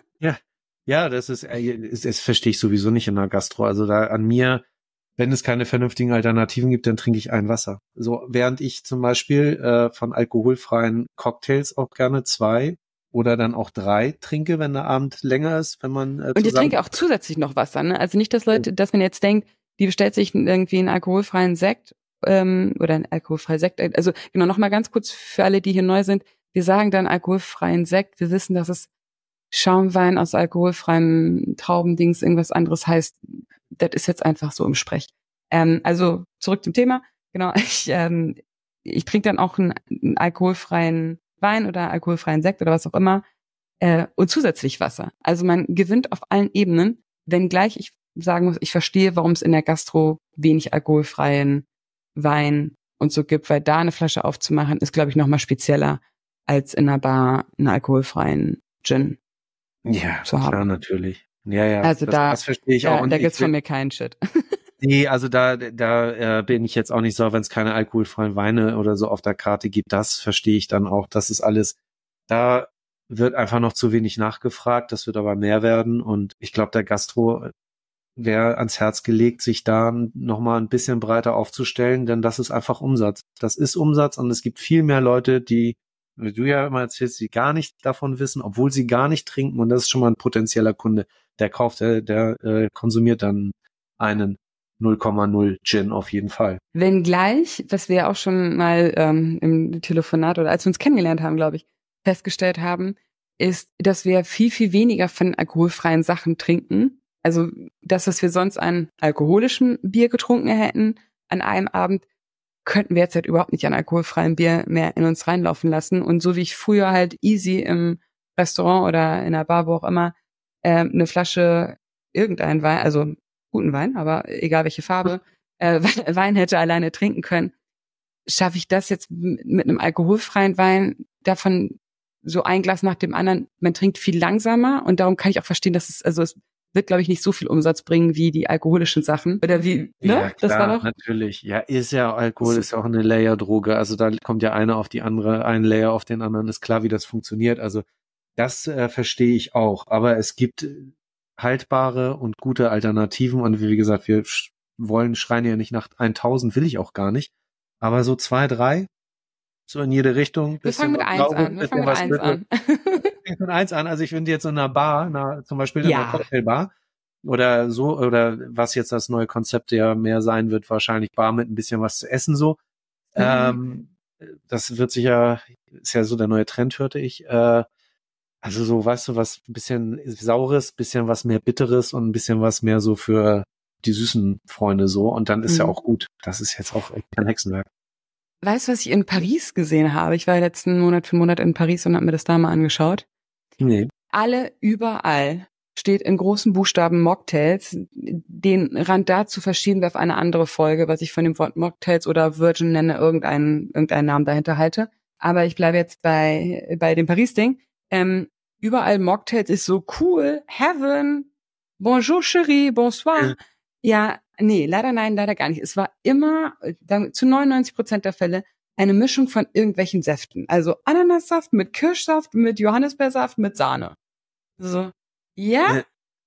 Ja, das verstehe ich sowieso nicht in der Gastro. Also da an mir, wenn es keine vernünftigen Alternativen gibt, dann trinke ich ein Wasser. So, während ich zum Beispiel von alkoholfreien Cocktails auch gerne 2 oder dann auch 3 trinke, wenn der Abend länger ist, wenn man Und ich trinke auch zusätzlich noch Wasser, ne? Also nicht, dass man jetzt denkt, die bestellt sich irgendwie einen alkoholfreien Sekt oder ein alkoholfreies Sekt. Also genau, nochmal ganz kurz für alle, die hier neu sind. Wir sagen dann alkoholfreien Sekt. Wir wissen, dass es Schaumwein aus alkoholfreiem Traubendings irgendwas anderes heißt. Das ist jetzt einfach so im Sprech. Also zurück zum Thema. Genau, ich trinke dann auch einen alkoholfreien Wein oder alkoholfreien Sekt oder was auch immer und zusätzlich Wasser. Also man gewinnt auf allen Ebenen, wenngleich ich sagen muss, ich verstehe, warum es in der Gastro wenig alkoholfreien Wein und so gibt, weil da eine Flasche aufzumachen ist, glaube ich, noch mal spezieller als in einer Bar einen alkoholfreien Gin. Ja, zu haben. klar, natürlich. Ja, also das verstehe ich auch. Und da gibt's von mir keinen Shit. Nee, also da bin ich jetzt auch nicht so, wenn es keine alkoholfreien Weine oder so auf der Karte gibt, das verstehe ich dann auch. Das ist alles, da wird einfach noch zu wenig nachgefragt, das wird aber mehr werden und ich glaube, der Gastro wäre ans Herz gelegt, sich da nochmal ein bisschen breiter aufzustellen, denn das ist einfach Umsatz. Das ist Umsatz und es gibt viel mehr Leute, die, wie du ja immer erzählst, die gar nicht davon wissen, obwohl sie gar nicht trinken und das ist schon mal ein potenzieller Kunde, der kauft, der konsumiert dann einen 0,0 Gin auf jeden Fall. Wenngleich, was wir auch schon mal im Telefonat oder als wir uns kennengelernt haben, glaube ich, festgestellt haben, ist, dass wir viel, viel weniger von alkoholfreien Sachen trinken. Also das, was wir sonst an alkoholischem Bier getrunken hätten an einem Abend, könnten wir jetzt halt überhaupt nicht an alkoholfreiem Bier mehr in uns reinlaufen lassen. Und so wie ich früher halt easy im Restaurant oder in der Bar, wo auch immer, eine Flasche irgendein Wein, also guten Wein, aber egal welche Farbe, Wein hätte alleine trinken können, schaffe ich das jetzt mit einem alkoholfreien Wein, davon so ein Glas nach dem anderen, man trinkt viel langsamer und darum kann ich auch verstehen, dass es wird, glaube ich, nicht so viel Umsatz bringen wie die alkoholischen Sachen. Oder wie, ne? Ja, klar, das war doch natürlich. Ja, Alkohol ist ja auch eine Layer-Droge. Also da kommt ja eine auf die andere, ein Layer auf den anderen. Ist klar, wie das funktioniert. Also das verstehe ich auch. Aber es gibt haltbare und gute Alternativen. Und wie gesagt, wir schreien ja nicht nach 1000, will ich auch gar nicht. Aber so 2, 3, so in jede Richtung. Wir fangen mit 1 an. Wir fangen mit 1 an. Fängt mit 1 an. Also ich finde jetzt in einer Bar, zum Beispiel in einer Cocktailbar oder so, oder was jetzt das neue Konzept ja mehr sein wird, wahrscheinlich Bar mit ein bisschen was zu essen so. Das wird sicher, ist ja so der neue Trend, hörte ich. Also so, weißt du, was ein bisschen Saures, bisschen was mehr Bitteres und ein bisschen was mehr so für die süßen Freunde so. Und dann ist ja auch gut. Das ist jetzt auch echt kein Hexenwerk. weißt du, was ich in Paris gesehen habe? Ich war ja letzten Monat für einen Monat in Paris und habe mir das da mal angeschaut. Nee. Überall steht in großen Buchstaben Mocktails. Den Rand dazu verschieben wir auf eine andere Folge, was ich von dem Wort Mocktails oder Virgin nenne, irgendeinen Namen dahinter halte. Aber ich bleibe jetzt bei dem Paris-Ding. Überall Mocktails ist so cool. Heaven. Bonjour, chérie. Bonsoir. Ja, nee, leider nein, leider gar nicht. Es war immer, zu 99% der Fälle, eine Mischung von irgendwelchen Säften. Also Ananassaft mit Kirschsaft, mit Johannisbeersaft, mit Sahne. So, ja,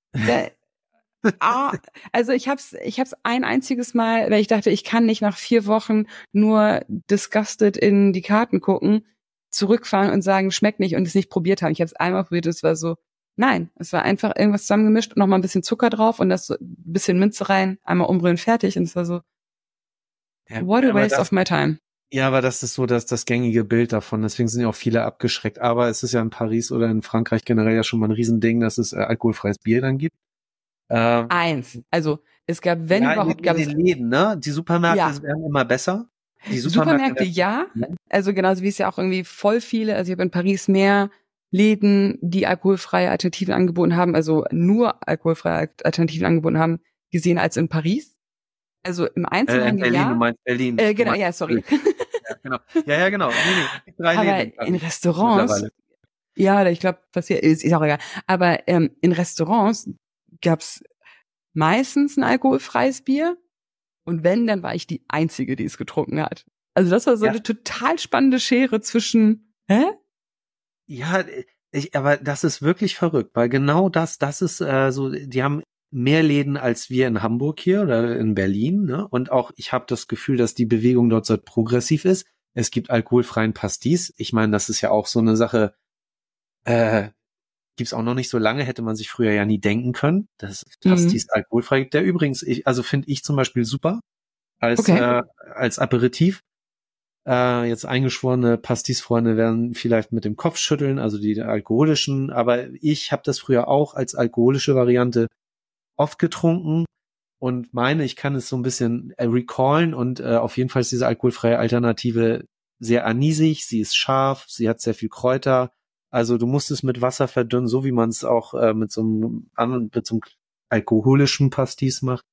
also ich hab's ein einziges Mal, weil ich dachte, ich kann nicht nach 4 Wochen nur disgusted in die Karten gucken, zurückfahren und sagen, schmeckt nicht und es nicht probiert haben. Ich habe es einmal probiert, es war so, nein, es war einfach irgendwas zusammengemischt und nochmal ein bisschen Zucker drauf und das so, ein bisschen Minze rein, einmal umrühren, fertig und es war so, what a waste of my time. Ja, aber das ist so das gängige Bild davon. Deswegen sind ja auch viele abgeschreckt. Aber es ist ja in Paris oder in Frankreich generell ja schon mal ein Riesending, dass es alkoholfreies Bier dann gibt. Eins. Also es gab, wenn ja, überhaupt, gab es in den Läden, ne? Die Supermärkte werden immer besser. Die Supermärkte ja. Also genauso wie es ja auch irgendwie voll viele, also ich habe in Paris mehr Läden, die alkoholfreie Alternativen angeboten haben, also nur alkoholfreie Alternativen angeboten haben, gesehen als in Paris. Also im Einzelhandel Berlin, ja. du meinst Berlin. Genau, ja, sorry. Ja, genau. Ja, genau. Nee, 3 aber Läden in Restaurants, ja, ich glaube, passiert ist auch egal. Aber in Restaurants gab's meistens ein alkoholfreies Bier. Und wenn, dann war ich die Einzige, die es getrunken hat. Also das war so eine total spannende Schere zwischen, Ja, aber das ist wirklich verrückt, weil genau das ist so, die haben mehr Läden als wir in Hamburg hier oder in Berlin, ne? Und auch ich habe das Gefühl, dass die Bewegung dort so progressiv ist. Es gibt alkoholfreien Pastis. Ich meine, das ist ja auch so eine Sache, gibt's auch noch nicht so lange, hätte man sich früher ja nie denken können, dass Pastis alkoholfrei gibt. Der übrigens, finde ich zum Beispiel super als Aperitif. Jetzt eingeschworene Pastis-Freunde werden vielleicht mit dem Kopf schütteln, also die alkoholischen, aber ich habe das früher auch als alkoholische Variante oft getrunken und meine, ich kann es so ein bisschen recallen und auf jeden Fall ist diese alkoholfreie Alternative sehr anisig, sie ist scharf, sie hat sehr viel Kräuter, also du musst es mit Wasser verdünnen, so wie man es auch mit so einem alkoholischen Pastis macht.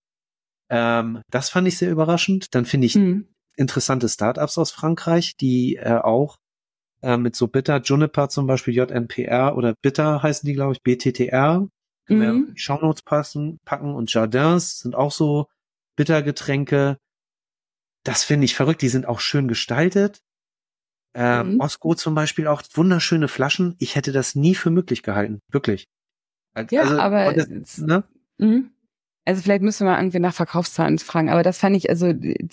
Das fand ich sehr überraschend. Dann finde ich interessante Startups aus Frankreich, die auch mit so Bitter, Juniper zum Beispiel, JNPR oder Bitter heißen die, glaube ich, BTTR, können wir in die Shownotes packen und Jardins sind auch so Bittergetränke. Das finde ich verrückt, die sind auch schön gestaltet. Osco zum Beispiel auch wunderschöne Flaschen. Ich hätte das nie für möglich gehalten, wirklich. Aber ne? Also vielleicht müssen wir mal irgendwie nach Verkaufszahlen fragen, aber das fand ich also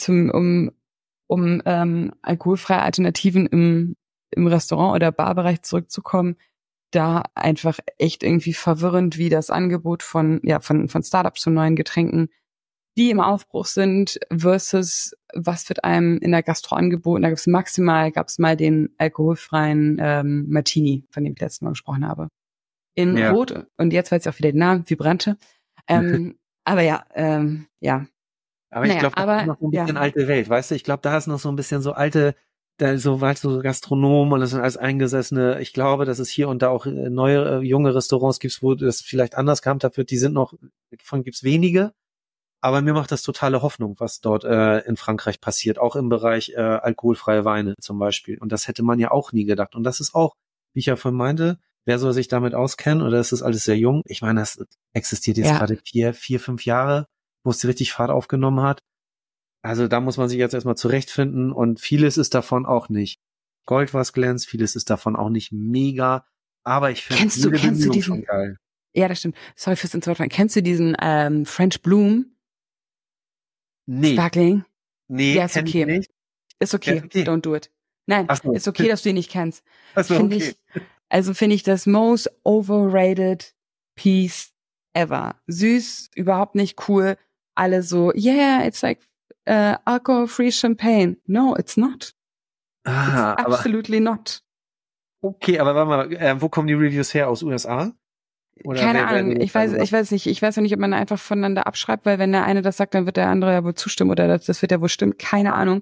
um alkoholfreie Alternativen im Restaurant- oder Barbereich zurückzukommen, da einfach echt irgendwie verwirrend, wie das Angebot von Startups zu neuen Getränken, die im Aufbruch sind, versus was wird einem in der Gastro angeboten. Da gab's mal den alkoholfreien Martini, von dem ich letztes Mal gesprochen habe. In Rot, und jetzt weiß ich auch wieder den Namen, Vibrante. Aber ja. Aber ich glaube, das ist noch so ein bisschen alte Welt, weißt du? Ich glaube, da ist noch so ein bisschen so alte, so weißt du, so Gastronomen und das sind alles Eingesessene. Ich glaube, dass es hier und da auch neue, junge Restaurants gibt, wo das vielleicht anders gehandhabt wird. Davon gibt's wenige. Aber mir macht das totale Hoffnung, was dort in Frankreich passiert, auch im Bereich alkoholfreie Weine zum Beispiel. Und das hätte man ja auch nie gedacht. Und das ist auch, wie ich ja vorhin meinte, wer soll sich damit auskennen oder ist das alles sehr jung? Ich meine, das existiert jetzt gerade 4, 5 Jahre, wo es richtig Fahrt aufgenommen hat. Also da muss man sich jetzt erstmal zurechtfinden und vieles ist davon auch nicht Gold, was glänzt, vieles ist davon auch nicht mega, aber ich finde jede Bemühung schon geil. Ja, das stimmt. Sorry fürs Interruption. Kennst du diesen French Bloom? Nee. Sparkling? Nee, ja, ist okay. Ich nicht. Ist okay. Don't do it. Nein, ist okay, dass du ihn nicht kennst. Finde ich das most overrated piece ever. Süß, überhaupt nicht cool. Alle so, yeah, it's like alcohol-free champagne. No, it's not. It's absolutely not. Okay, aber warte mal, wo kommen die Reviews her? Aus USA? Oder keine Ahnung, ich weiß nicht. Ich weiß auch nicht, ob man einfach voneinander abschreibt, weil wenn der eine das sagt, dann wird der andere ja wohl zustimmen oder das wird ja wohl stimmen. Keine Ahnung.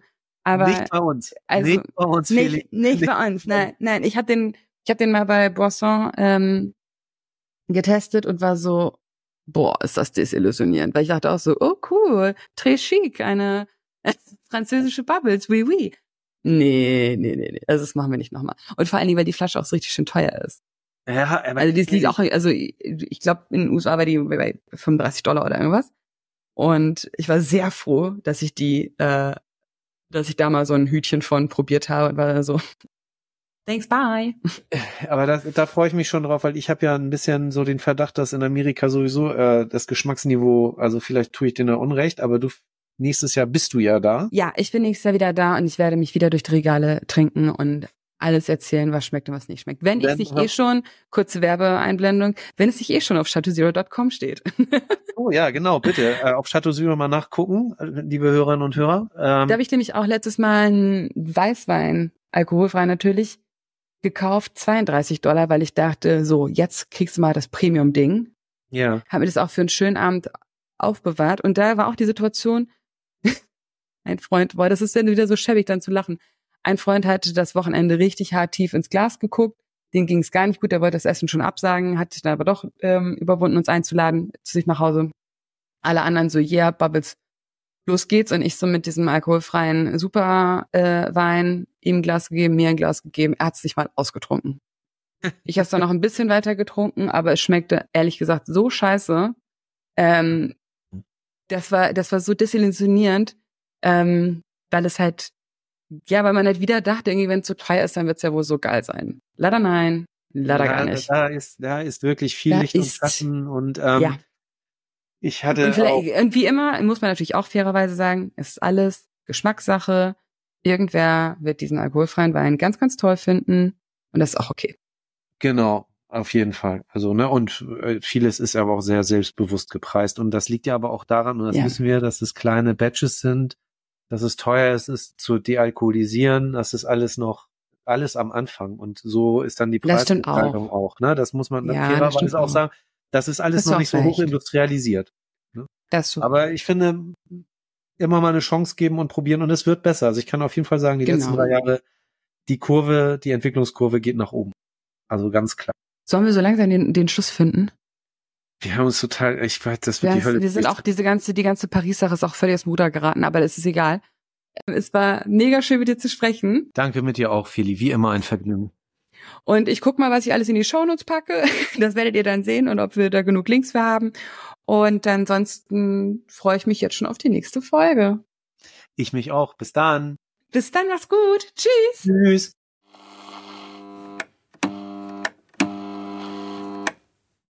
Aber nicht bei uns. also Nicht bei uns, Feli. nicht bei uns. Nein, ich hab den mal bei Boisson getestet und war so, boah, ist das desillusionierend, weil ich dachte auch so, oh cool, très chic, eine französische Bubbles, oui oui. Nee. Also das machen wir nicht nochmal. Und vor allen Dingen, weil die Flasche auch so richtig schön teuer ist. Ja, aber Also die liegt auch, also ich glaube in den USA war die bei $35 oder irgendwas. Und ich war sehr froh, dass ich dass ich da mal so ein Hütchen von probiert habe und war so, thanks, bye. Aber da freue ich mich schon drauf, weil ich habe ja ein bisschen so den Verdacht, dass in Amerika sowieso das Geschmacksniveau, also vielleicht tue ich dir da Unrecht, aber nächstes Jahr bist du ja da. Ja, ich bin nächstes Jahr wieder da und ich werde mich wieder durch die Regale trinken und alles erzählen, was schmeckt und was nicht schmeckt. Wenn es nicht schon, kurze Werbeeinblendung, wenn es nicht schon auf chateauzero.com steht. Oh ja, genau, bitte. Auf Chateau Zero mal nachgucken, liebe Hörerinnen und Hörer. Da habe ich nämlich auch letztes Mal einen Weißwein, alkoholfrei natürlich, gekauft, $32, weil ich dachte, so, jetzt kriegst du mal das Premium-Ding. Ja. Hab mir das auch für einen schönen Abend aufbewahrt. Und da war auch die Situation, ein Freund, boah, das ist dann wieder so schäbig, dann zu lachen. Ein Freund hatte das Wochenende richtig hart tief ins Glas geguckt. Dem ging es gar nicht gut, der wollte das Essen schon absagen, hat sich dann aber doch überwunden, uns einzuladen zu sich nach Hause. Alle anderen so, yeah, Bubbles, los geht's. Und ich so mit diesem alkoholfreien Superwein ihm ein Glas gegeben, mir ein Glas gegeben. Er hat's nicht mal ausgetrunken. Ich habe es dann noch ein bisschen weiter getrunken, aber es schmeckte, ehrlich gesagt, so scheiße. Das war so desillusionierend, weil es halt, ja, weil man halt wieder dachte, irgendwie, wenn es so teuer ist, dann wird's ja wohl so geil sein. Leider nein, leider gar nicht. Da ist wirklich viel Licht und Schatten und ja. ich hatte und wie immer, muss man natürlich auch fairerweise sagen, es ist alles Geschmackssache. Irgendwer wird diesen alkoholfreien Wein ganz, ganz toll finden und das ist auch okay. Genau, auf jeden Fall. Also, ne, und vieles ist aber auch sehr selbstbewusst gepreist und das liegt ja aber auch daran, und das wissen wir, dass es kleine Batches sind, dass es teuer ist, es zu dealkoholisieren, das ist alles am Anfang und so ist dann die Preisgestaltung auch, ne? Das muss man fairerweise auch sagen. Das ist alles noch nicht so hochindustrialisiert. Ne? Aber ich finde, immer mal eine Chance geben und probieren und es wird besser. Also ich kann auf jeden Fall sagen, die letzten 3 Jahre, die Entwicklungskurve geht nach oben. Also ganz klar. Sollen wir so langsam den Schluss finden? Wir haben uns total, ich weiß, das wird die Hölle. Wir sind auch die ganze Paris-Sache ist auch völlig aus dem Ruder geraten, aber das ist egal. Es war mega schön, mit dir zu sprechen. Danke mit dir auch, Feli. Wie immer ein Vergnügen. Und ich guck mal, was ich alles in die Shownotes packe. Das werdet ihr dann sehen und ob wir da genug Links für haben. Und ansonsten freue ich mich jetzt schon auf die nächste Folge. Ich mich auch. Bis dann. Bis dann, mach's gut. Tschüss. Tschüss.